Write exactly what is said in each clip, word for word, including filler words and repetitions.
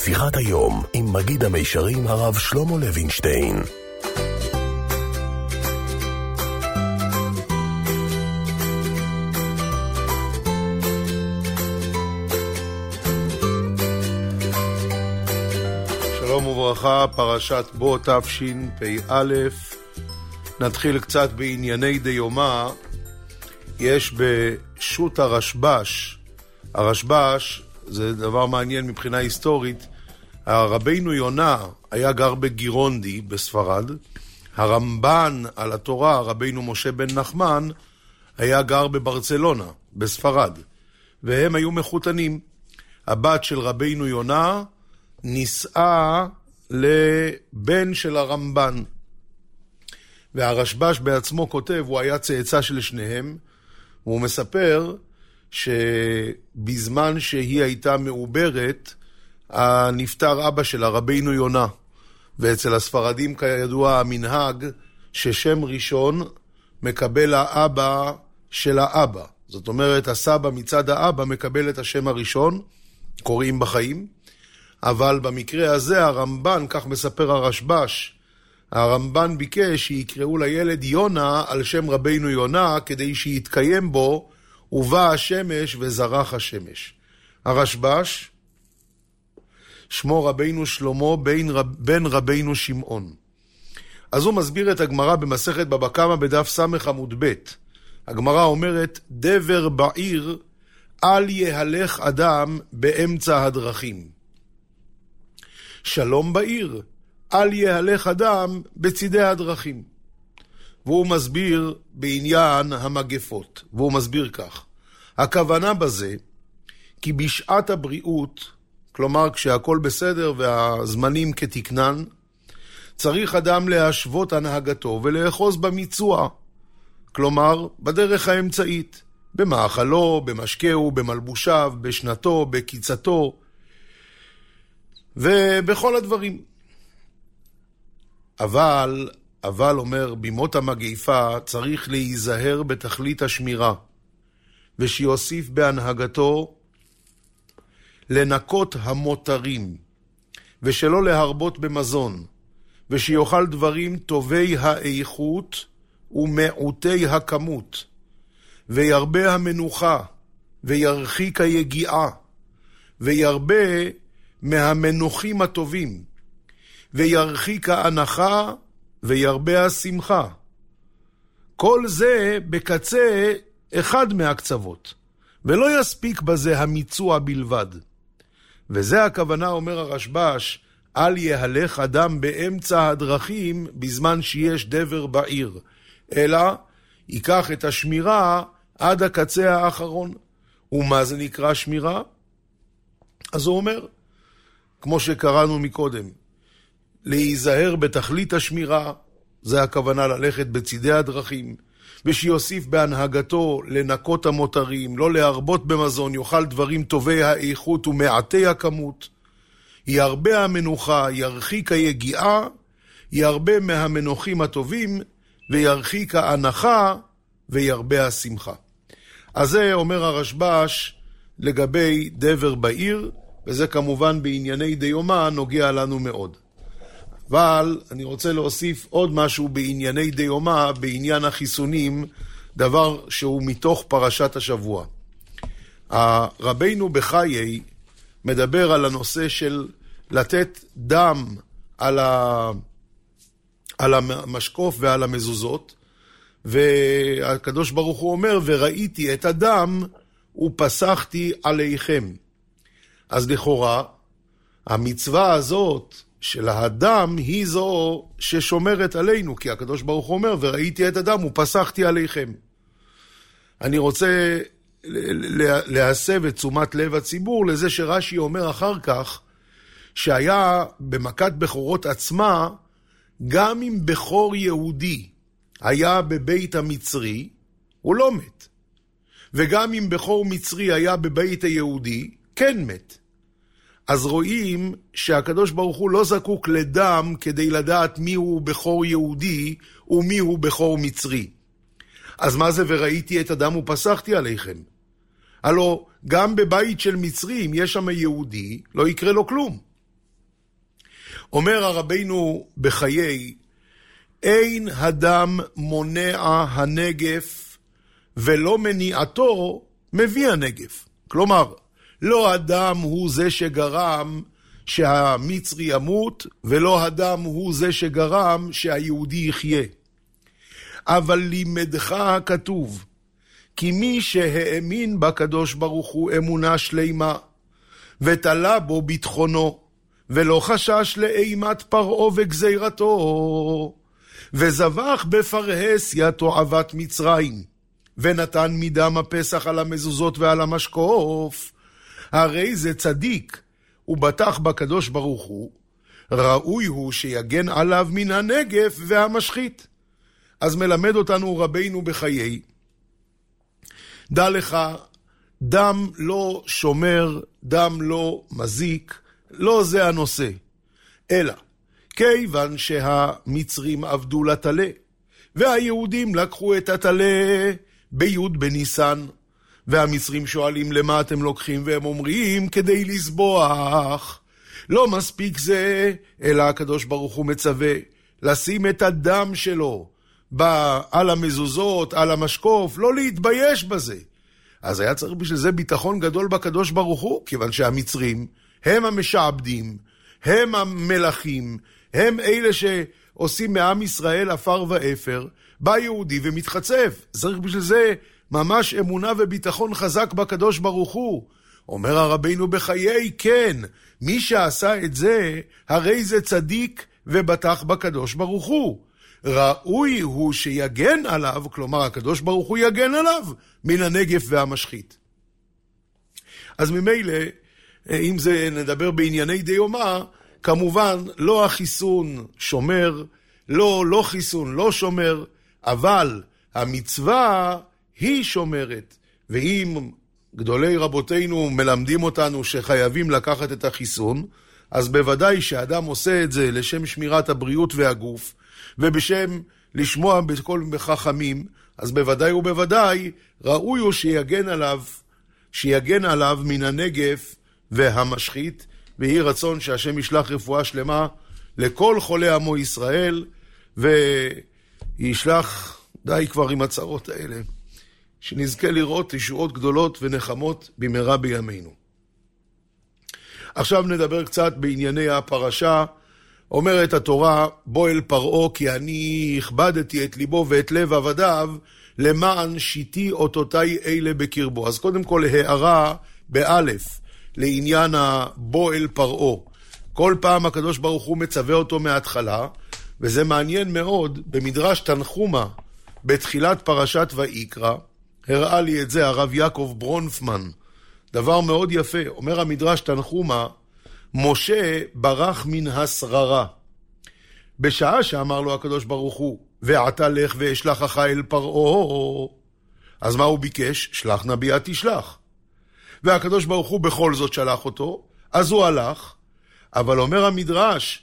שיחת היום עם מגיד המישרים הרב שלמה לוינשטיין. שלום וברכה, פרשת בו תשפ"א. נתחיל קצת בענייני דיומא. יש בשו"ת הרשב"ש, הרשב"ש זה דבר מעניין מבחינה היסטורית. הרבינו יונה היה גר בגירונדי בספרד, הרמב"ן על התורה, הרבינו משה בן נחמן, היה גר בברצלונה בספרד, והם היו מחותנים. הבת של רבינו יונה נישאה לבן של הרמב"ן, והרשב"ש בעצמו כותב, הוא היה צאצא של שניהם, והוא מספר שבזמן שהיא הייתה מעוברת, נפטר אבא של רבינו יונה, ואצל הספרדים כידוע המנהג ששם ראשון מקבל האבא של האבא, זאת אומרת הסבא מצד האבא מקבל את השם הראשון, קוראים בחיים. אבל במקרה הזה הרמב"ן, כך מספר הרשב"ש, הרמב"ן ביקש שיקראו לילד יונה על שם רבינו יונה, כדי שיתקיים בו ובא השמש וזרח השמש. הרשב"ש שמו רבינו שלמה בן, רב, בן רבינו שמעון. אז הוא מסביר את הגמרא במסכת בבא קמא בדף סמך עמוד ב'. הגמרא אומרת, דבר בעיר אל יהלך אדם באמצע הדרכים. שלום בעיר אל יהלך אדם בצידי הדרכים. והוא מסביר בעניין המגפות, והוא מסביר כך. הכוונה בזה, כי בשעת הבריאות, כלומר כשהכל בסדר והזמנים כתקנן, צריך אדם להשוות הנהגתו ולאחוז במיצוע, כלומר בדרך האמצעית, במאכלו, במשקהו, במלבושיו, בשנתו, בקיצתו, ובכל הדברים. אבל, אבל אומר, בימות המגיפה צריך להיזהר בתכלית השמירה, ושיוסיף בהנהגתו לנקות המותרים, ושלא להרבות במזון, ושיוכל דברים טובי האיכות ומעוטי הכמות, וירבה המנוחה, וירחיק היגיעה, וירבה מהמנוחים הטובים, וירחיק ההנחה, וירבה השמחה. כל זה בקצה אחד מהקצוות, ולא יספיק בזה המיצוע בלבד. וזה הכוונה, אומר הרשב"ש, אל יהלך אדם באמצע הדרכים בזמן שיש דבר בעיר, אלא ייקח את השמירה עד הקצה האחרון. ומה זה נקרא שמירה? אז הוא אומר, כמו שקראנו מקודם, להיזהר בתכלית השמירה, זה הכוונה ללכת בצידי הדרכים, ושיוסיף בהנהגתו לנקות המותרים, לא להרבות במזון, יאכל דברים טובי האיכות ומעטי הכמות, ירבה המנוחה, ירחיק היגיעה, ירבה מהמנוחים הטובים, וירחיק ההנחה, וירבה השמחה. אז זה אומר הרשב"ש לגבי דבר בעיר, וזה כמובן בענייני דיומא נוגע לנו מאוד. אבל אני רוצה להוסיף עוד משהו בענייני דיומא, בעניין החיסונים, דבר שהוא מתוך פרשת השבוע. הרבינו בחיי מדבר על הנושא של לתת דם על, ה... על המשקוף ועל המזוזות, והקדוש ברוך הוא אומר, וראיתי את הדם ופסחתי עליכם. אז לכאורה, המצווה הזאת של האדם היא זו ששומרת עלינו, כי הקדוש ברוך הוא אומר, וראיתי את הדם ופסחתי עליכם. אני רוצה להסב את תשומת לב הציבור לזה שרש"י אומר אחר כך, שהיה במכת בכורות עצמה, גם אם בכור יהודי היה בבית המצרי, הוא לא מת. וגם אם בכור מצרי היה בבית היהודי, כן מת. אז רואים שהקדוש ברוך הוא לא זקוק לדם כדי לדעת מי הוא בכור יהודי ומי הוא בכור מצרי. אז מה זה וראיתי את הדם ופסחתי עליכם? הלא גם בבית של מצרים יש שם יהודי, לא יקרה לו כלום. אומר הרבינו בחיי, אין הדם מונע הנגף ולא מניעתו מביא הנגף. כלומר, לא הדם הוא זה שגרם שהמצרי ימות, ולא הדם הוא זה שגרם שהיהודי יחיה. אבל לימדך הכתוב, כי מי שהאמין בקדוש ברוך הוא אמונה שלימה, ותלה בו ביטחונו, ולא חשש לאימת פרעה וגזירתו, וזבח בפרהסיה תועבת מצרים, ונתן מדם הפסח על המזוזות ועל המשקוף, הרי זה צדיק, ובטח בקדוש ברוך הוא, ראוי הוא שיגן עליו מן הנגף והמשחית. אז מלמד אותנו רבינו בחיי, דע לך, דם לא שומר, דם לא מזיק, לא זה הנושא, אלא כיוון שהמצרים עבדו לתלה, והיהודים לקחו את התלה ביוד בניסן, והמצרים שואלים למה אתם לוקחים, והם אומרים כדי לסבוח. לא מספיק זה, אלא הקדוש ברוך הוא מצווה לשים את הדם שלו על המזוזות, על המשקוף, לא להתבייש בזה. אז היה צריך בשביל זה ביטחון גדול בקדוש ברוך הוא, כיוון שהמצרים הם המשעבדים, הם המלכים, הם אלה שעושים מעם ישראל אפר ואפר, בא יהודי ומתחצף. צריך בשביל זה ממש אמונה וביטחון חזק בקדוש ברוך הוא. אומר הרבינו בחיי, כן, מי שעשה את זה, הרי זה צדיק ובטח בקדוש ברוך הוא. ראוי הוא שיגן עליו, כלומר הקדוש ברוך הוא יגן עליו, מן הנגף והמשחית. אז ממילא, אם זה נדבר בענייני דיומא, כמובן לא החיסון שומר, לא, לא חיסון לא שומר, אבל המצווה היא שומרת. ואם גדולי רבותינו מלמדים אותנו שחייבים לקחת את החיסון, אז בוודאי שאדם עושה את זה לשם שמירת הבריאות והגוף, ובשם לשמוע בכל חכמים, אז בוודאי ובוודאי ראוי הוא שיגן עליו, שיגן עליו מן הנגף והמשחית, והיא רצון שהשם ישלח רפואה שלמה לכל חולי עמו ישראל, וישלח, די כבר עם הצרות האלה, שנזכה לראות ישועות גדולות ונחמות במהרה בימינו. עכשיו נדבר קצת בענייני הפרשה. אומרת התורה, בוא אל פרעה כי אני הכבדתי את ליבו ואת לב עבדיו, למען שיתי אותותי אלה בקרבו. אז קודם כל הערה באלף, לעניין הבוא אל פרעה. כל פעם הקדוש ברוך הוא מצווה אותו מההתחלה, וזה מעניין מאוד, במדרש תנחומה, בתחילת פרשת ויקרא, הראה לי את זה הרב יעקב ברונפמן, דבר מאוד יפה. אומר המדרש תנחומה, משה ברח מן השררה, בשעה שאמר לו הקדוש ברוך הוא, ועתה לך ואשלחך אל פרעה. אז מה הוא ביקש? שלח נביאה תשלח. והקדוש ברוך הוא בכל זאת שלח אותו, אז הוא הלך. אבל אומר המדרש,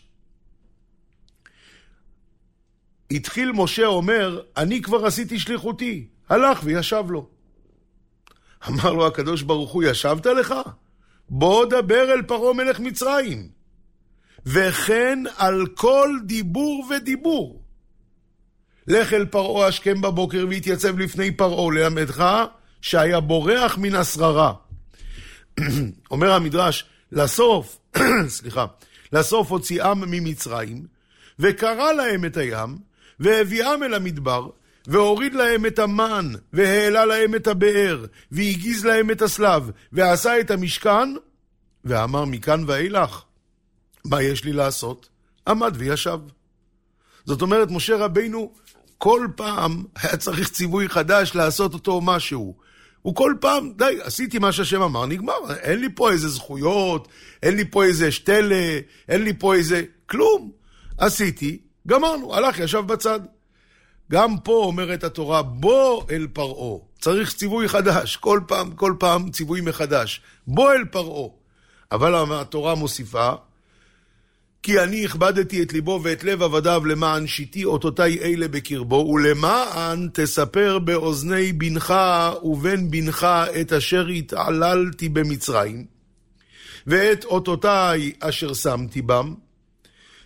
התחיל משה אומר, אני כבר עשיתי שליחותי, הלך וישב לו. אמר לו הקדוש ברוך הוא, ישבת לך? בוא דבר אל פרעה מלך מצרים, וכן על כל דיבור ודיבור. לך אל פרעה השכם בבוקר והתייצב לפני פרעה, ללמדך שהיה בורח מן השררה. אומר המדרש, לסוף, סליחה, לסוף הוציאם ממצרים, וקרא להם את הים, והביאם אל המדבר, והוריד להם את המן, והעלה להם את הבאר, והגיז להם את הסלב, ועשה את המשכן, ואמר מכאן ואילך, מה יש לי לעשות? עמד וישב. זאת אומרת, משה רבינו, כל פעם היה צריך ציווי חדש לעשות אותו משהו. הוא כל פעם, די, עשיתי מה שהשם אמר, נגמר. אין לי פה איזה זכויות, אין לי פה איזה שתלה, אין לי פה איזה כלום. עשיתי, גמרנו, הלך, ישב בצד. גם פה אומרת התורה, בוא אל פרעה. צריך ציווי חדש, כל פעם, כל פעם ציווי מחדש. בוא אל פרעה. אבל התורה מוסיפה, כי אני הכבדתי את ליבו ואת לב עבדיו למען שיתי אותותי אלה בקרבו, ולמען תספר באוזני בנך ובן בנך את אשר התעללתי במצרים, ואת אותותי אשר שמתי בם,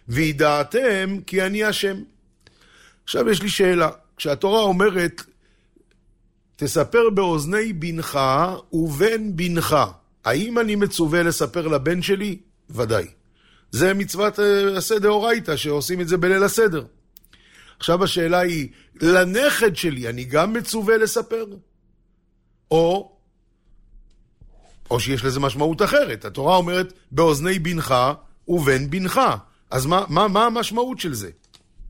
וידעתם כי אני השם. עכשיו יש לי שאלה. כשהתורה אומרת, תספר באוזני בנך ובן בנך, האם אני מצווה לספר לבן שלי? ודאי. זה מצוות הסדר אורייתא, שעושים את זה בליל הסדר. עכשיו השאלה היא, לנכד שלי אני גם מצווה לספר? או, או שיש לזה משמעות אחרת. התורה אומרת, באוזני בנך ובן בנך. אז מה, מה, מה המשמעות של זה?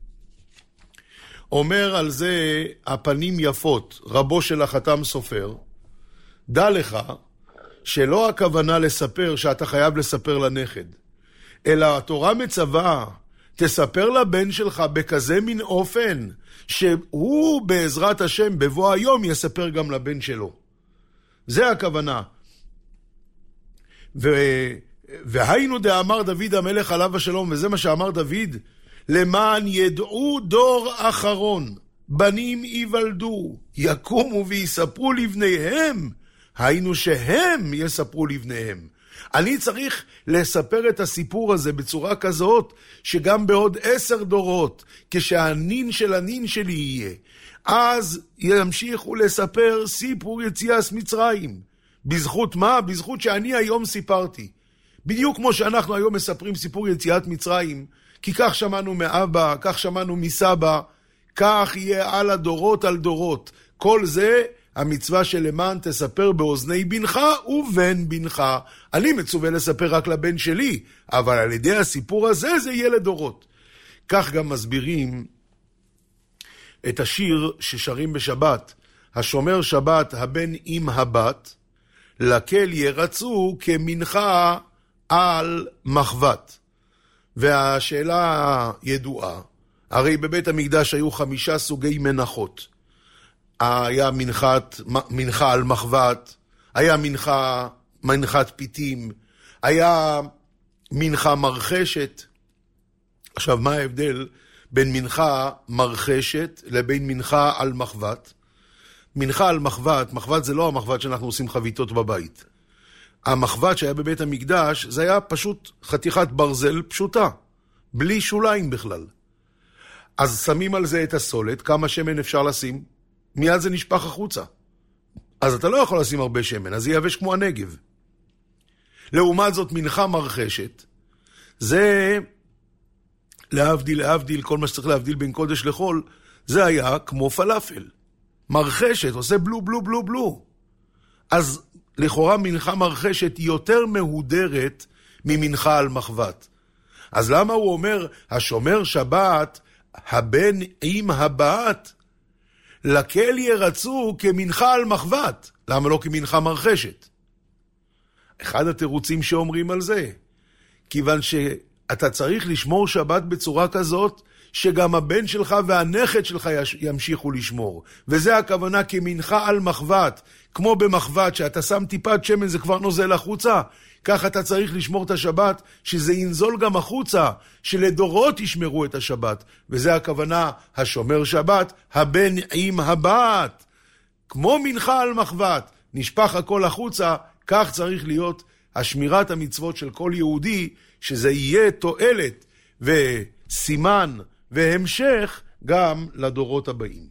אומר על זה הפנים יפות, רבו של החתם סופר, דע לך שלא הכוונה לספר שאתה חייב לספר לנכד, אלא התורה מצווה, תספר לבן שלך בכזה מין אופן, שהוא בעזרת השם בבוא היום יספר גם לבן שלו. זה הכוונה. ו... והיינו דאמר דוד המלך עליו השלום, וזה מה שאמר דוד, למען ידעו דור אחרון, בנים ייוולדו, יקומו ויספרו לבניהם, היינו שהם יספרו לבניהם. אני צריך לספר את הסיפור הזה בצורה כזאת, שגם בעוד עשר דורות, כשהנין של הנין שלי יהיה, אז ימשיכו לספר סיפור יציאת מצרים. בזכות מה? בזכות שאני היום סיפרתי. בדיוק כמו שאנחנו היום מספרים סיפור יציאת מצרים, כי כך שמענו מאבא, כך שמענו מסבא, כך יהיה על הדורות על דורות. כל זה המצווה של למען תספר באוזני בנך ובן בנך. אני מצווה לספר רק לבן שלי, אבל על ידי הסיפור הזה זה יהיה לדורות. כך גם מסבירים את השיר ששרים בשבת, השומר שבת הבן עם הבת, לקל ירצו כמנחה על מחבת. והשאלה ידועה, הרי בבית המקדש היו חמישה סוגי מנחות. היה מנחת, מנחה על מחבת, היה מנחה, מנחת פיתים, היה מנחה מרחשת. עכשיו, מה ההבדל בין מנחה מרחשת לבין מנחה על מחבת? מנחה על מחבת, מחבת זה לא המחבת שאנחנו עושים חביתות בבית. המחבת שהיה בבית המקדש, זה היה פשוט חתיכת ברזל פשוטה, בלי שוליים בכלל. אז שמים על זה את הסולת, כמה שמן אפשר לשים? מיד זה נשפך החוצה. אז אתה לא יכול לשים הרבה שמן, אז זה יבש כמו הנגב. לעומת זאת, מנחה מרחשת, זה להבדיל, להבדיל, כל מה שצריך להבדיל בין קודש לחול, זה היה כמו פלאפל. מרחשת, עושה בלו בלו בלו בלו. אז לכאורה מנחה מרחשת היא יותר מהודרת ממנחה על מחבת. אז למה הוא אומר, השומר שבת, הבן עם הבת, לקל ירצו כמנחה על מחבת? למה לא כמנחה מרחשת? אחד התירוצים שאומרים על זה, כיוון שאתה צריך לשמור שבת בצורה כזאת, שגם הבן שלך והנכד שלך ימשיכו לשמור. וזה הכוונה כמנחה על מחבת. כמו במחבת, שאתה שם טיפת שמן זה כבר נוזל החוצה, כך אתה צריך לשמור את השבת, שזה ינזול גם החוצה, שלדורות ישמרו את השבת. וזה הכוונה, השומר שבת, הבן עם הבת. כמו מנחה על מחבת, נשפך הכל החוצה, כך צריך להיות השמירת המצוות של כל יהודי, שזה יהיה תועלת וסימן והמשך גם לדורות הבאים.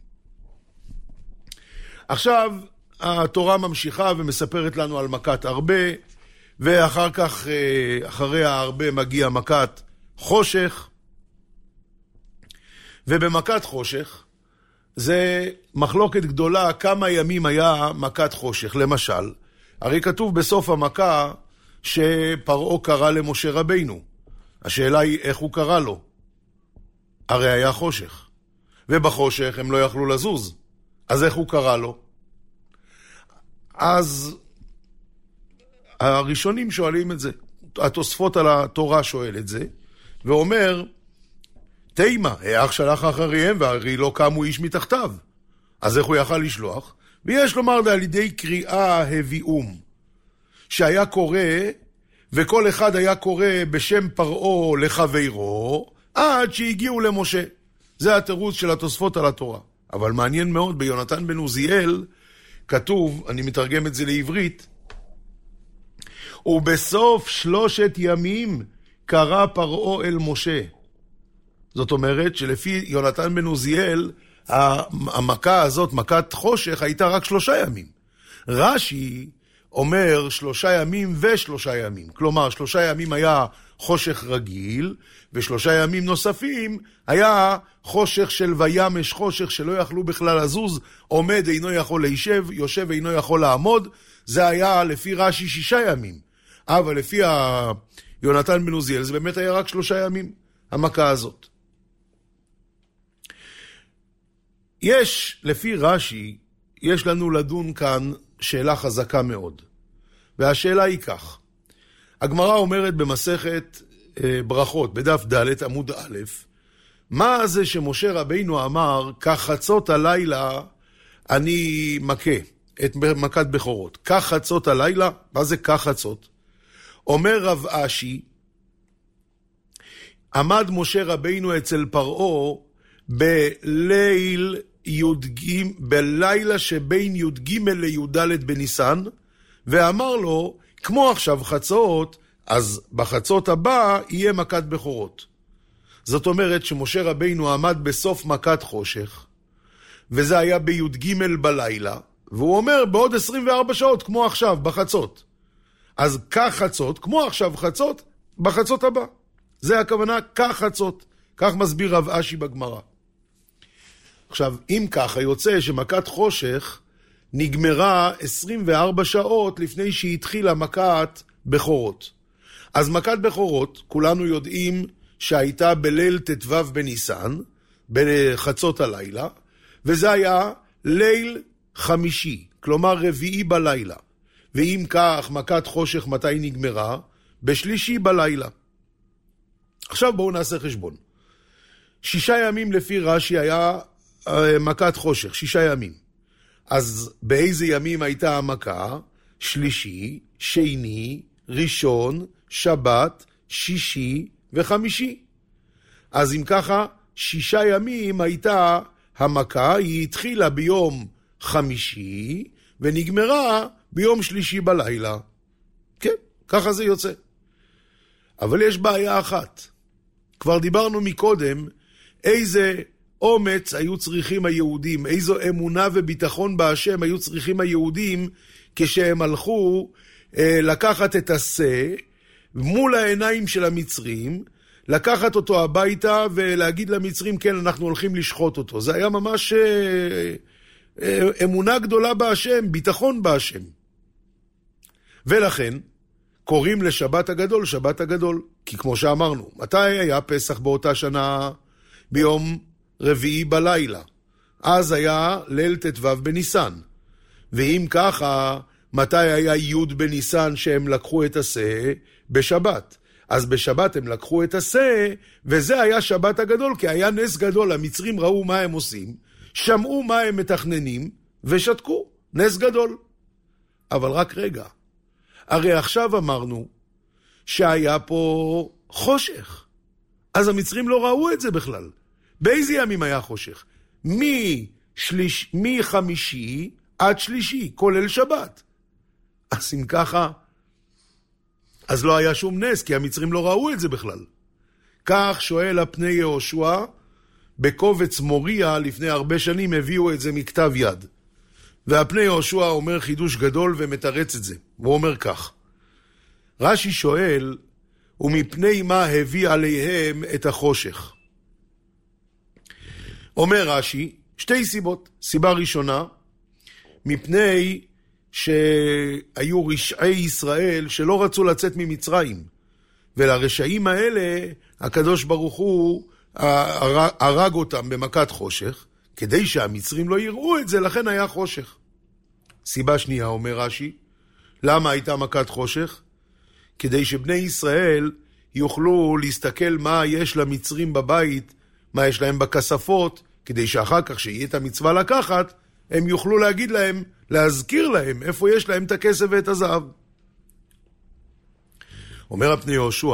עכשיו התורה ממשיכה ומספרת לנו על מכת הרבה, ואחר כך אחרי הרבה מגיע מכת חושך, ובמכת חושך זה מחלוקת גדולה כמה ימים היה מכת חושך. למשל, הרי כתוב בסוף המכה שפרעה קרא למשה רבינו. השאלה היא איך הוא קרא לו. הרי היה חושך, ובחושך הם לא יכלו לזוז, אז איך הוא קרא לו? אז הראשונים שואלים את זה, התוספות על התורה שואל את זה, ואומר, תימה, האח שלח אחריהם, והרי לא קמו איש מתחתיו, אז איך הוא יכל לשלוח? ויש לומר על ידי קריאה הביאום, שהיה קורא, וכל אחד היה קורא בשם פרעה לחברו, עד שהגיעו למשה. זה התירוץ של התוספות על התורה. אבל מעניין מאוד, ביונתן בן עוזיאל כתוב, אני מתרגם את זה לעברית, ובסוף שלושת ימים קרא פרעה אל משה, זאת אומרת שלפי יונתן בן עוזיאל, המכה הזאת, מכת חושך, הייתה רק שלושה ימים. רש"י אומר שלושה ימים ושלושה ימים. כלומר, שלושה ימים היה חושך רגיל, ושלושה ימים נוספים היה חושך של וימש חושך שלא יכלו בכלל לזוז, עומד אינו יכול להישב, יושב אינו יכול לעמוד. זה היה לפי רש"י שישה ימים. אבל לפי יונתן בן עוזיאל זה באמת היה רק שלושה ימים, המכה הזאת. יש, לפי רש"י, יש לנו לדון כאן שאלה חזקה מאוד. והשאלה היא כך. הגמרא אומרת במסכת אה, ברכות, בדף ד' עמוד א', מה זה שמשה רבינו אמר, כחצות הלילה אני מכה את מכת בכורות. כחצות הלילה, מה זה כחצות? אומר רב אשי, עמד משה רבינו אצל פרעה בליל י"ג, בלילה שבין י"ג לי"ד בניסן, ואמר לו, כמו עכשיו חצות, אז בחצות הבא יהיה מכת בכורות. זאת אומרת שמשה רבינו עמד בסוף מכת חושך, וזה היה בי"ג בלילה, והוא אומר בעוד עשרים וארבע שעות, כמו עכשיו, בחצות. אז כך חצות, כמו עכשיו חצות, בחצות הבא. זה הכוונה, כך חצות. כך מסביר רב אשי בגמרא. עכשיו, אם ככה יוצא שמכת חושך נגמרה עשרים וארבע שעות לפני שהתחילה מכת בכורות. אז מכת בכורות, כולנו יודעים שהייתה בליל תתוו בניסן, בחצות הלילה, וזה היה ליל חמישי, כלומר רביעי בלילה. ואם כך, מכת חושך מתי נגמרה? בשלישי בלילה. עכשיו בואו נעשה חשבון. שישה ימים לפי רש"י היה מכת חושך, שישה ימים. אז באיזה ימים הייתה המכה? שלישי, שני, ראשון, שבת, שישי וחמישי. אז אם ככה, שישה ימים הייתה המכה, היא התחילה ביום חמישי ונגמרה ביום שלישי בלילה. כן, ככה זה יוצא. אבל יש בעיה אחת. כבר דיברנו מקודם איזה אומץ היו צריכים היהודים, איזו אמונה וביטחון בהשם היו צריכים היהודים כשהם הלכו אה, לקחת את השה מול העיניים של המצרים, לקחת אותו הביתה ולהגיד למצרים, כן, אנחנו הולכים לשחוט אותו. זה היה ממש אה, אה, אמונה גדולה בהשם, ביטחון בהשם. ולכן קוראים לשבת הגדול שבת הגדול, כי כמו שאמרנו, מתי היה פסח באותה שנה? ביום רביעי בלילה. אז היה ליל תתוו בניסן. ואם ככה, מתי היה י' בניסן שהם לקחו את השה? בשבת. אז בשבת הם לקחו את השה, וזה היה שבת הגדול, כי היה נס גדול. המצרים ראו מה הם עושים, שמעו מה הם מתכננים, ושתקו. נס גדול. אבל רק רגע. הרי עכשיו אמרנו שהיה פה חושך. אז המצרים לא ראו את זה בכלל. באיזה ימים היה חושך? משליש, מחמישי עד שלישי, כולל שבת. אז אם ככה, אז לא היה שום נס, כי המצרים לא ראו את זה בכלל. כך שואל הפני יהושע, בקובץ מוריה לפני הרבה שנים הביאו את זה מכתב יד. והפני יהושע אומר חידוש גדול ומתרץ את זה. הוא אומר כך, רש"י שואל, ומפני מה הביא עליהם את החושך? אומר רש"י, שתי סיבות. סיבה ראשונה, מפני שהיו רשעי ישראל שלא רצו לצאת ממצרים. ולרשעים האלה, הקדוש ברוך הוא הרג אותם במכת חושך, כדי שהמצרים לא יראו את זה, לכן היה חושך. סיבה שנייה, אומר רש"י, למה הייתה מכת חושך? כדי שבני ישראל יוכלו להסתכל מה יש למצרים בבית, מה יש להם בכספות, כדי שאחר כך שיהיה את המצווה לקחת, הם יוכלו להגיד להם, להזכיר להם איפה יש להם את הכסף ואת הזהב. אומר הפני יהושע,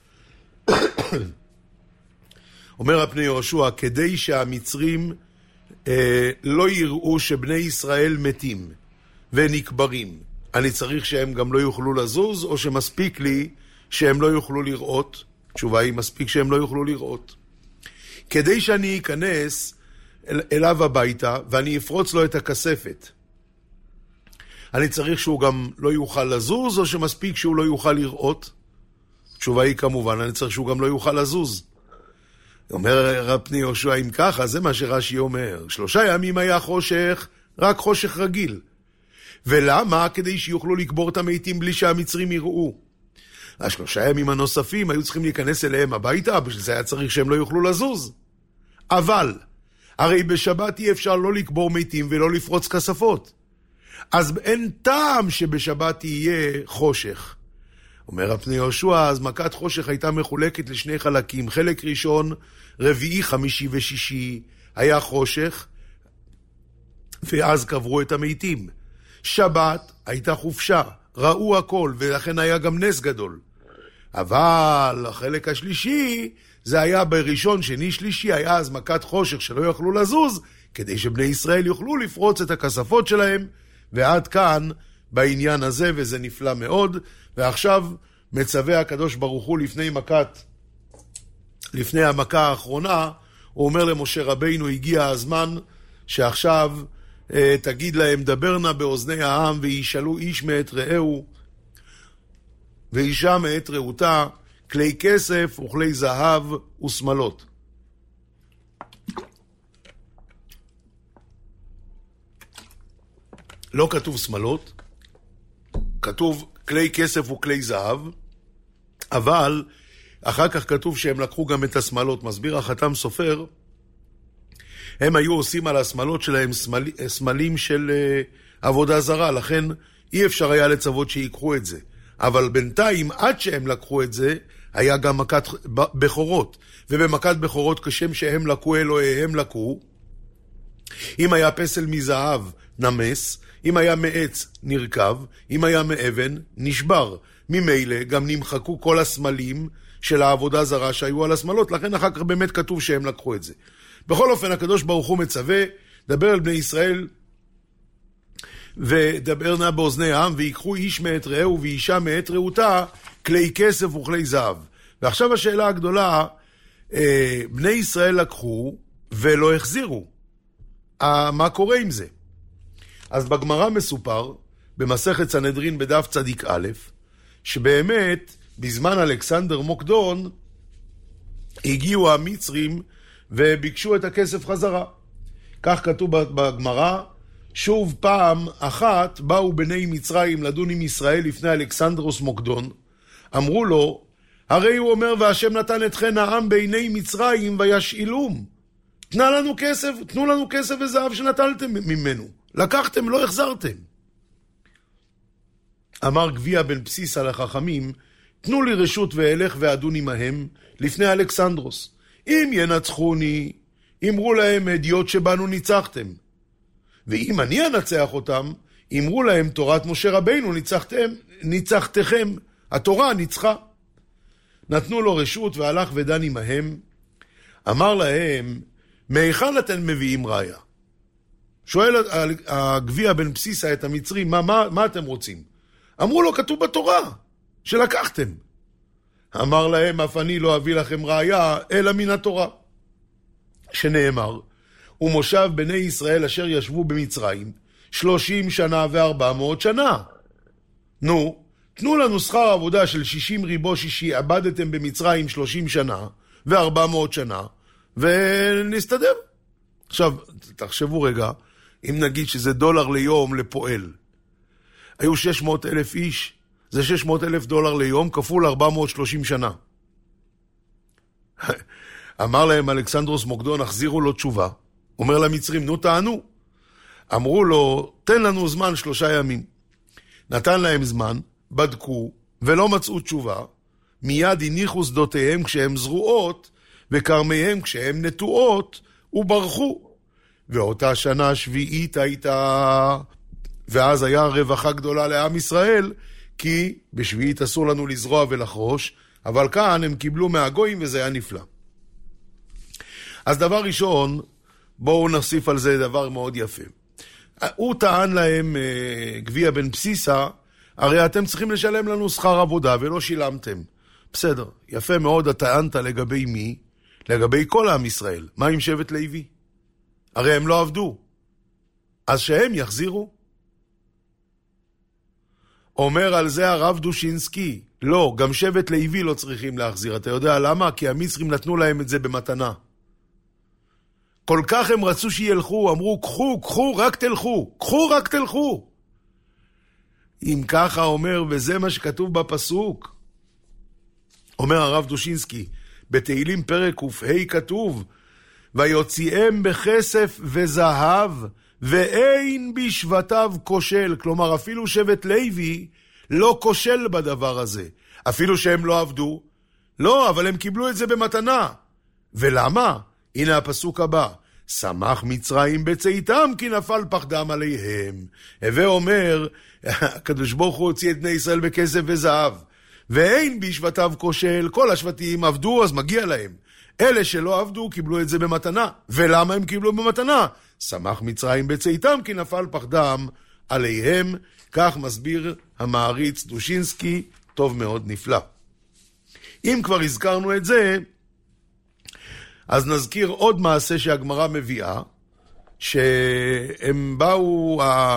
אומר הפני יהושע, כדי שהמצרים אה, לא יראו שבני ישראל מתים ונקברים, אני צריך שהם גם לא יוכלו לזוז, או שמספיק לי שהם לא יוכלו לראות? תשובה היא, מספיק שהם לא יוכלו לראות. כדי שאני אכנס אל, אליו הביתה ואני אפרוץ לו את הכספת, אני צריך שהוא גם לא יוכל לזוז, או שמספיק שהוא לא יוכל לראות? התשובה היא כמובן, אני צריך שהוא גם לא יוכל לזוז. אומר רב פני יהושע, אם ככה, זה מה שרש"י אומר. שלושה ימים היה חושך, רק חושך רגיל. ולמה? כדי שיוכלו לקבור את המתים בלי שהמצרים יראו. השלושה ימים הנוספים היו צריכים להיכנס אליהם הביתה, בשביל זה היה צריך שהם לא יוכלו לזוז. אבל, הרי בשבת אי אפשר לא לקבור מתים ולא לפרוץ כספות. אז אין טעם שבשבת יהיה חושך. אומר רב פני יהושע, אז מכת חושך הייתה מחולקת לשני חלקים. חלק ראשון, רביעי, חמישי ושישי, היה חושך, ואז קברו את המתים. שבת הייתה חופשה, ראו הכל, ולכן היה גם נס גדול. אבל החלק השלישי, זה היה בראשון, שני, שלישי, היה אז מכת חושך שלא יכלו לזוז, כדי שבני ישראל יוכלו לפרוץ את הכספות שלהם, ועד כאן בעניין הזה, וזה נפלא מאוד. ועכשיו מצווה הקדוש ברוך הוא לפני מכת, לפני המכה האחרונה, הוא אומר למשה רבינו, הגיע הזמן שעכשיו אה, תגיד להם, דבר נא באוזני העם, וישאלו איש מאת רעהו, ואישה מאת רעותה, כלי כסף וכלי זהב ושמלות. לא כתוב שמלות, כתוב כלי כסף וכלי זהב, אבל אחר כך כתוב שהם לקחו גם את השמלות. מסביר החתם סופר, הם היו עושים על השמלות שלהם סמל, סמלים של uh, עבודה זרה, לכן אי אפשר היה לצוות שיקחו את זה. אבל בינתיים, עד שהם לקחו את זה, היה גם מכת בכורות. ובמכת בכורות, כשם שהם לקו אלוהיהם לקו, אם היה פסל מזהב נמס, אם היה מעץ נרכב, אם היה מאבן נשבר. ממילא גם נמחקו כל הסמלים של העבודה זרה שהיו על השמלות, לכן אחר כך באמת כתוב שהם לקחו את זה. בכל אופן, הקדוש ברוך הוא מצווה, דבר על בני ישראל, ודבר נא באוזני העם, ויקחו איש מאת רעהו ואישה מאת רעותה, כלי כסף וכלי זהב. ועכשיו השאלה הגדולה, בני ישראל לקחו ולא החזירו. מה קורה עם זה? אז בגמרא מסופר, במסכת סנהדרין בדף צדיק א', שבאמת בזמן אלכסנדר מוקדון הגיעו המצרים וביקשו את הכסף חזרה. כך כתוב בגמרא, שוב פעם אחת באו בני מצרים לדון עם ישראל לפני אלכסנדרוס מוקדון, אמרו לו, הרי הוא אומר, והשם נתן אתכן העם בעיני מצרים וישאילום. תנו לנו כסף, תנו לנו כסף וזהב שנטלתם ממנו. לקחתם, לא החזרתם. אמר גביע בן בסיסה לחכמים, תנו לי רשות ואלך ואדון עמהם לפני אלכסנדרוס. אם ינצחוני, אמרו להם הדיוט שבנו ניצחתם. ואם אני אנצח אותם, אמרו להם תורת משה רבינו ניצחתם, ניצחתכם. התורה ניצחה. נתנו לו רשות והלך ודן עמהם. אמר להם, מהיכן אתם מביאים ראיה? שואל הגביע בן בסיסה את המצרים, מה, מה, מה אתם רוצים? אמרו לו, כתוב בתורה, שלקחתם. אמר להם, אף אני לא אביא לכם ראיה, אלא מן התורה. שנאמר, ומושב בני ישראל אשר ישבו במצרים, שלושים שנה וארבע מאות שנה. נו, תנו לנו שכר עבודה של שישים ריבו שישי, עבדתם במצרים שלושים שנה וארבע מאות שנה, ונסתדר. עכשיו, תחשבו רגע, אם נגיד שזה דולר ליום לפועל, היו שש מאות אלף איש, זה שש מאות אלף דולר ליום, כפול ארבע מאות ושלושים שנה. אמר להם אלכסנדרוס מוקדון, החזירו לו תשובה. אומר למצרים, נו תענו. אמרו לו, תן לנו זמן שלושה ימים. נתן להם זמן, בדקו, ולא מצאו תשובה. מיד הניחו שדותיהם כשהם זרועות, וקרמיהם כשהם נטועות, וברחו. ואותה שנה השביעית הייתה, ואז היה רווחה גדולה לעם ישראל, כי בשביעית אסור לנו לזרוע ולחרוש, אבל כאן הם קיבלו מהגויים וזה היה נפלא. אז דבר ראשון, בואו נוסיף על זה דבר מאוד יפה. הוא טען להם, גביע בן בסיסה, הרי אתם צריכים לשלם לנו שכר עבודה ולא שילמתם. בסדר, יפה מאוד, טענת לגבי מי? לגבי כל עם ישראל. מה עם שבט לוי? הרי הם לא עבדו. אז שהם יחזירו. אומר על זה הרב דושינסקי, לא, גם שבט לוי לא צריכים להחזיר. אתה יודע למה? כי המצרים נתנו להם את זה במתנה. כל כך הם רצו שילכו, אמרו, קחו, קחו, רק תלכו, קחו, רק תלכו. אם ככה אומר, וזה מה שכתוב בפסוק, אומר הרב דושינסקי, בתהילים פרק ק"ה כתוב, ויוציאם בכסף וזהב, ואין בשבטיו כושל. כלומר, אפילו שבט לוי לא כושל בדבר הזה. אפילו שהם לא עבדו. לא, אבל הם קיבלו את זה במתנה. ולמה? הנה הפסוק הבא. שמח מצרים בצאתם כי נפל פחדם עליהם. הווה אומר, הקדוש ברוך הוא הוציא את בני ישראל בכסף וזהב. ואין בשבטיו כושל. כל השבטים עבדו, אז מגיע להם. אלה שלא עבדו קיבלו את זה במתנה. ולמה הם קיבלו במתנה? שמח מצרים בצאתם כי נפל פחדם עליהם. כך מסביר המעריץ דושינסקי, טוב מאוד, נפלא. אם כבר הזכרנו את זה, אז נזכיר עוד מעשה שהגמרא מביאה, שהם באו,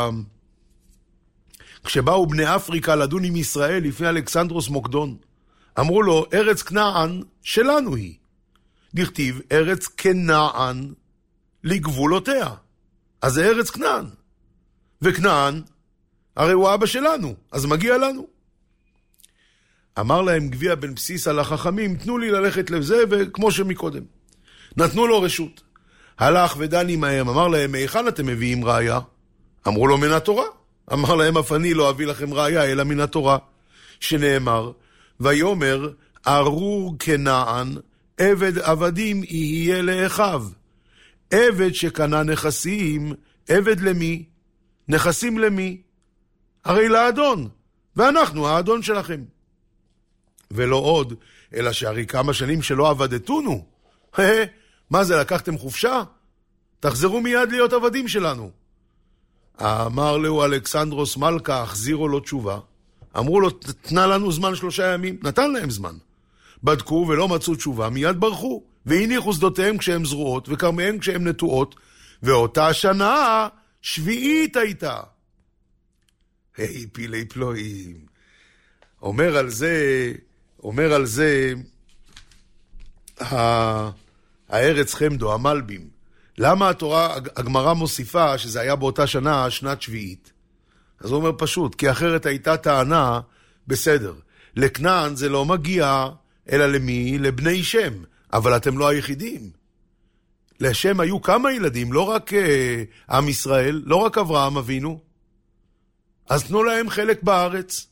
כשבאו בני אפריקה לדון עם ישראל לפני אלכסנדרוס מוקדון, אמרו לו, ארץ כנען שלנו היא. דכתיב, ארץ כנען לגבולותיה. אז זה ארץ כנען. וכנען, הרי הוא אבא שלנו, אז מגיע לנו. אמר להם גביע בן בסיס על החכמים, תנו לי ללכת לזה, וכמו שמקודם. נתנו לו רשות. הלך ודן עמהם, אמר להם, היכן אתם מביאים ראיה? אמרו לו, מן התורה. אמר להם, אף אני לא אביא לכם ראיה, אלא מן התורה. שנאמר, ויאמר, ארור כנען, עבד עבדים יהיה לאחיו. עבד שקנה נכסים, עבד למי? נכסים למי? הרי לאדון, ואנחנו האדון שלכם. ולא עוד, אלא שהרי כמה שנים שלא עבדתונו. מה זה, לקחתם חופשה? תחזרו מיד להיות עבדים שלנו. אמר לו אלכסנדרוס מלכה, החזירו לו תשובה. אמרו לו, תנה לנו זמן שלושה ימים. נתן להם זמן. בדקו ולא מצאו תשובה, מיד ברחו. והניחו שדותיהם כשהם זרועות, וכרמיהם כשהם נטועות, ואותה שנה שביעית הייתה. היי, פילי פלואים. אומר על זה, אומר על זה, הארץ חמדו, המלבים. למה התורה, הגמרא מוסיפה שזה היה באותה שנה, שנת שביעית? אז הוא אומר פשוט, כי אחרת הייתה טענה, בסדר, לכנען זה לא מגיע, אלא למי? לבני שם. אבל אתם לא היחידים. לשם היו כמה ילדים, לא רק uh, עם ישראל, לא רק אברהם אבינו. אז תנו להם חלק בארץ.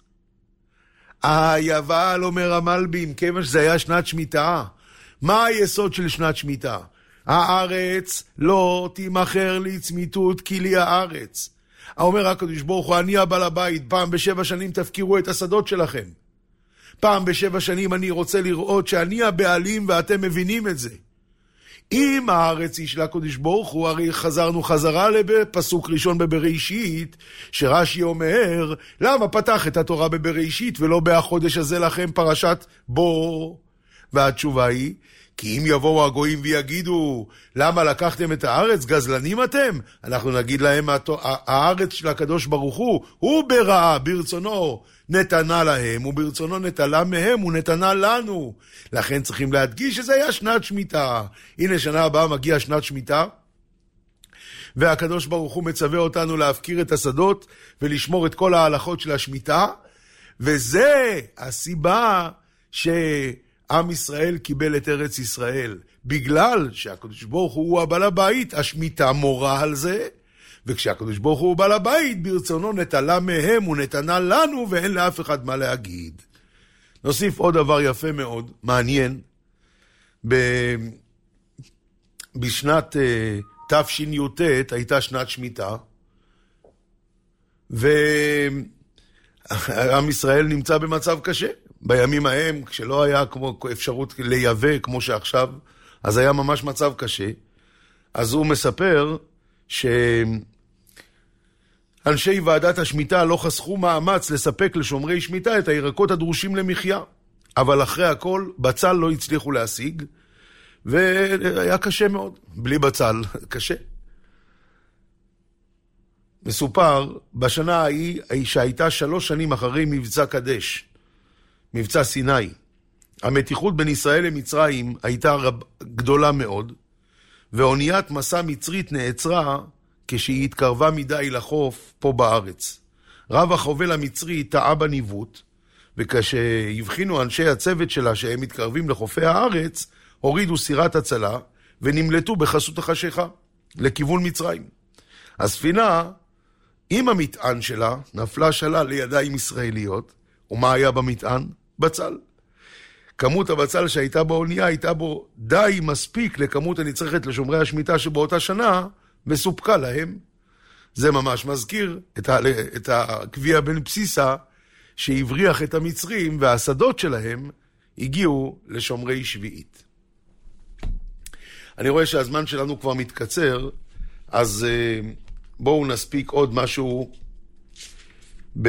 היבל, אומר המלבים, כיוון שזה היה שנת שמיטה. מה היסוד של שנת שמיטה? הארץ לא תימכר לצמיתות כי לי הארץ. אומר הקדוש ברוך הוא, אני הבעל הבית, פעם בשבע שנים תפקירו את השדות שלכם. פעם בשבע שנים אני רוצה לראות שאני הבעלים ואתם מבינים את זה. אם הארץ היא של הקדוש ברוך הוא, הרי חזרנו חזרה לפסוק ראשון בבראשית, שרש"י אומר, למה פתח את התורה בבראשית ולא בחודש הזה לכם פרשת בו? והתשובה היא, כי אם יבואו הגויים ויגידו, למה לקחתם את הארץ? גזלנים אתם? אנחנו נגיד להם, הארץ של הקדוש ברוך הוא, הוא ברעה, ברצונו נתנה להם, וברצונו נטלה מהם, הוא נתנה לנו. לכן צריכים להדגיש שזה היה שנת שמיטה. הנה שנה הבאה מגיעה שנת שמיטה, והקדוש ברוך הוא מצווה אותנו להפקיר את השדות, ולשמור את כל ההלכות של השמיטה, וזה הסיבה ש... עם ישראל קיבל את ארץ ישראל, בגלל שהקדוש ברוך הוא הבעל הבית, השמיטה מורה על זה, וכשהקדוש ברוך הוא בעל הבית, ברצונו נטלה מהם, הוא נתנה לנו, ואין לאף אחד מה להגיד. נוסיף עוד דבר יפה מאוד, מעניין, ב... בשנת uh, תשי"ט הייתה שנת שמיטה, ועם ישראל נמצא במצב קשה. בימים ההם, כשלא היה כמו אפשרות לייבא כמו שעכשיו, אז היה ממש מצב קשה. אז הוא מספר שאנשי ועדת השמיטה לא חסכו מאמץ לספק לשומרי שמיטה את הירקות הדרושים למחיה. אבל אחרי הכל, בצל לא הצליחו להשיג, והיה קשה מאוד, בלי בצל, קשה. מסופר, בשנה ההיא, שהייתה שלוש שנים אחרי מבצע קדש, מבצע סיני, המתיחות בין ישראל למצרים הייתה רב, גדולה מאוד, ואוניית מסע מצרית נעצרה כשהיא התקרבה מדי לחוף פה בארץ. רב החובל המצרי טעה בניווט, וכשהבחינו אנשי הצוות שלה שהם מתקרבים לחופי הארץ, הורידו סירת הצלה ונמלטו בחסות החשיכה לכיוון מצרים. הספינה עם המטען שלה נפלה שלה לידיים ישראליות, ומה היה במטען? בצל. כמות הבצל שהייתה באונייה הייתה בו די מספיק לכמות הנצרכת לשומרי השמיטה שבאותה שנה מסופקה להם. זה ממש מזכיר את, ה... את הקביע בן בסיסה שהבריח את המצרים, והשדות שלהם הגיעו לשומרי שביעית. אני רואה שהזמן שלנו כבר מתקצר, אז בואו נספיק עוד משהו ב...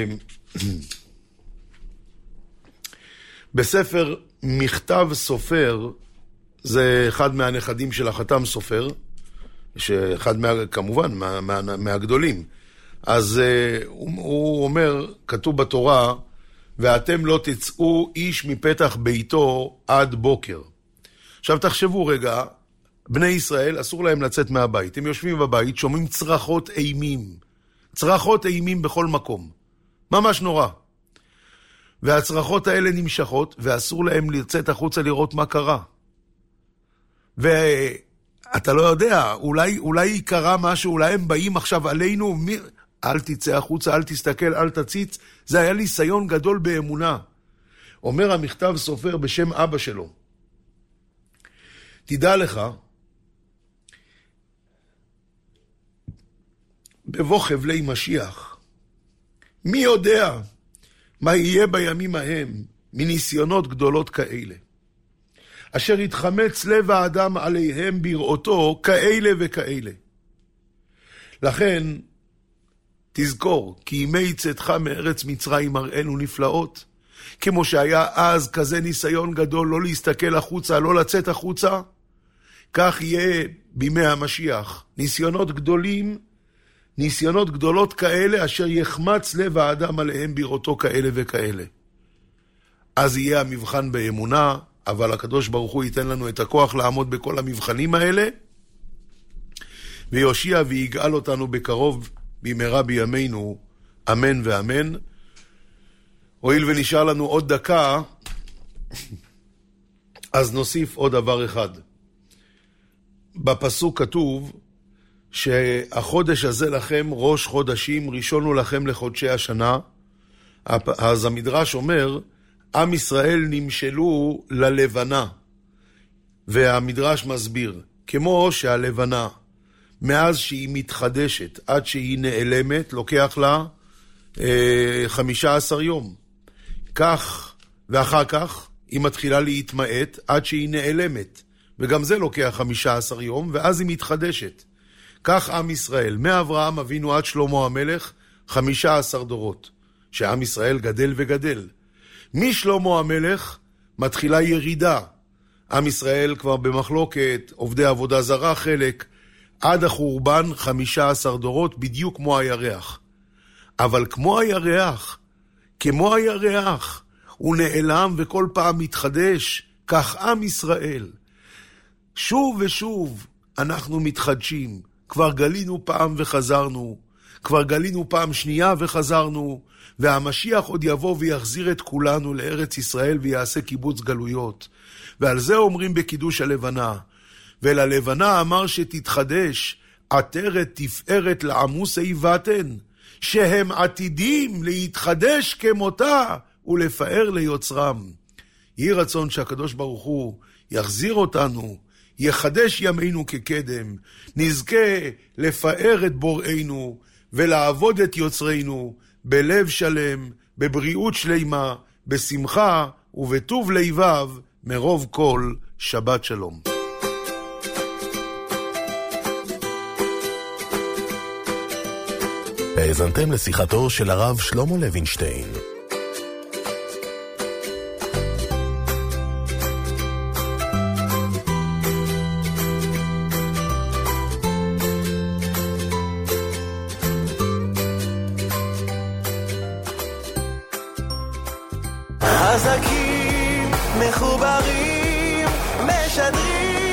בספר מכתב סופר, זה אחד מהנכדים של החתם סופר, שאחד מה, כמובן מה, מה, מהגדולים. אז uh, הוא, הוא אומר, כתוב בתורה, ואתם לא תצאו איש מפתח ביתו עד בוקר. עכשיו תחשבו רגע, בני ישראל אסור להם לצאת מהבית. הם יושבים בבית, שומעים צרחות אימים. צרחות אימים בכל מקום. ממש נורא. והצרחות האלה נמשכות, ואסור להם לצאת החוצה לראות מה קרה. ואתה לא יודע, אולי, אולי קרה משהו, אולי הם באים עכשיו עלינו, מי... אל תצא החוצה, אל תסתכל, אל תציץ. זה היה ניסיון גדול באמונה. אומר המכתב סופר בשם אבא שלו, תדע לך, בבוא חבלי משיח, מי יודע מה יהיה בימים ההם מניסיונות גדולות כאלה, אשר יתחמץ לב האדם עליהם בראותו כאלה וכאלה. לכן תזכור, כי ימי צאתך מארץ מצרים הראינו נפלאות, כמו שהיה אז כזה ניסיון גדול לא להסתכל החוצה, לא לצאת החוצה, כך יהיה בימי המשיח. ניסיונות גדולים, ניסיונות גדולות כאלה, אשר יחמץ לב האדם עליהם בראותו כאלה וכאלה. אז יהיה המבחן באמונה, אבל הקדוש ברוך הוא ייתן לנו את הכוח לעמוד בכל המבחנים האלה, ויושיע ויגאל אותנו בקרוב, במהרה בימינו, אמן ואמן. הואיל ונשאר לנו עוד דקה, אז נוסיף עוד דבר אחד. בפסוק כתוב שהחודש הזה לכם ראש חודשים, ראשון הוא לכם לחודשי השנה. אז המדרש אומר, עם ישראל נמשלו ללבנה, והמדרש מסביר, כמו שהלבנה, מאז שהיא מתחדשת עד שהיא נעלמת, לוקח לה אה, חמישה עשר יום. כך, ואחר כך היא מתחילה להתמעט עד שהיא נעלמת, וגם זה לוקח חמישה עשר יום, ואז היא מתחדשת. כך עם ישראל, מאברהם אבינו עד שלמה המלך, חמישה עשר דורות, שעם ישראל גדל וגדל. משלמה המלך מתחילה ירידה. עם ישראל כבר במחלוקת, עובדי עבודה זרה חלק, עד החורבן חמישה עשר דורות, בדיוק כמו הירח. אבל כמו הירח, כמו הירח, הוא נעלם וכל פעם מתחדש, כך עם ישראל. שוב ושוב אנחנו מתחדשים, כבר גלינו פעם וחזרנו, כבר גלינו פעם שנייה וחזרנו, והמשיח עוד יבוא ויחזיר את כולנו לארץ ישראל ויעשה קיבוץ גלויות. ועל זה אומרים בקידוש הלבנה, וללבנה אמר שתתחדש, עטרת תפארת לעמוסי בטן, שהם עתידים להתחדש כמותה ולפאר ליוצרם. יהי רצון שהקדוש ברוך הוא יחזיר אותנו, יחדש ימינו כקדם, נזכה לפאר את בוראינו ולעבוד את יוצרינו בלב שלם, בבריאות שלימה, בשמחה ובטוב לבב, מרוב כל שבת שלום. האזנתם לשיחתו של הרב שלמה לוינשטיין. חזקים, מחוברים, משדרים